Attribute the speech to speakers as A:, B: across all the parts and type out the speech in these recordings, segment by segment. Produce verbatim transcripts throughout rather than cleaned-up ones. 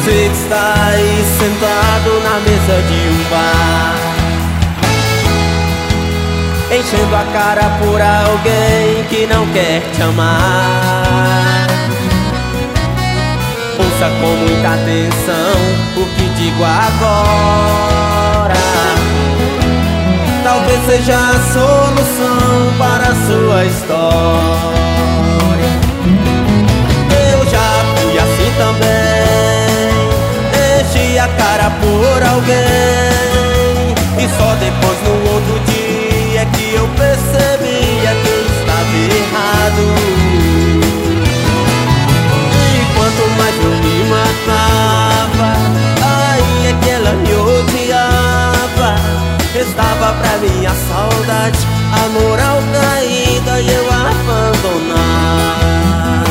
A: Você que está aí sentado na mesa de um bar, enchendo a cara por alguém que não quer te amar. Ouça com muita atenção o que digo agora. Talvez seja a solução para a sua história. Eu já fui assim também, enchi a cara por alguém, e só depois no outro dia é que eu percebia que eu estava errado. E quanto mais eu me matava, aí é que ela me odiava. Restava pra minha saudade a moral caída e eu abandonar.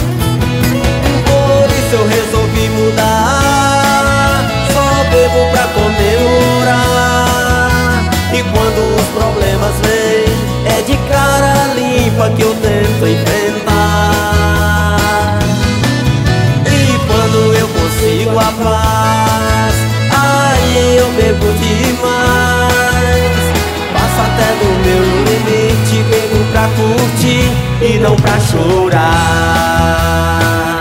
A: Por isso eu resolvi mudar, só bebo pra comemorar. E quando os problemas vêm, é de cara limpa que eu tento enfrentar. E quando eu consigo a paz, aí eu bebo demais. Passo até do meu limite, bebo pra curtir e não pra chorar.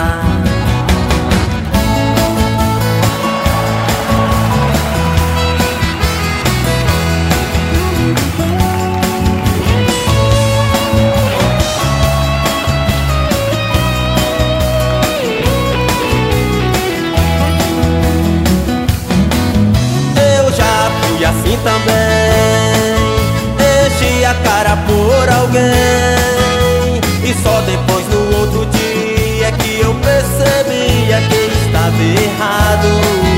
A: Assim também, enchi a cara por alguém, e só depois no outro dia que eu percebia que estava errado.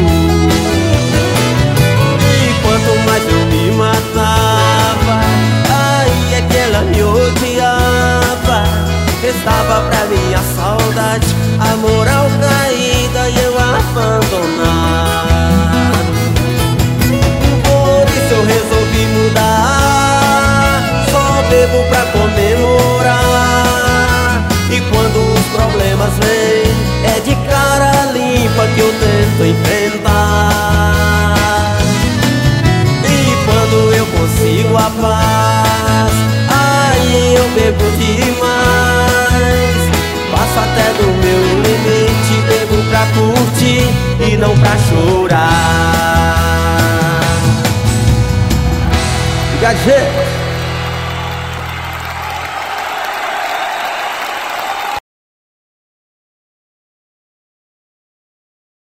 A: E quanto mais eu me matava, aí é que ela me odiava. Restava pra minha saudade a moral caída e eu abandonar. Eu resolvi mudar, só bebo pra comemorar. E quando os problemas vêm, é de cara limpa que eu tento enfrentar. E quando eu consigo a paz, aí eu bebo demais. Passo até do meu limite, bebo pra curtir e não pra chorar. G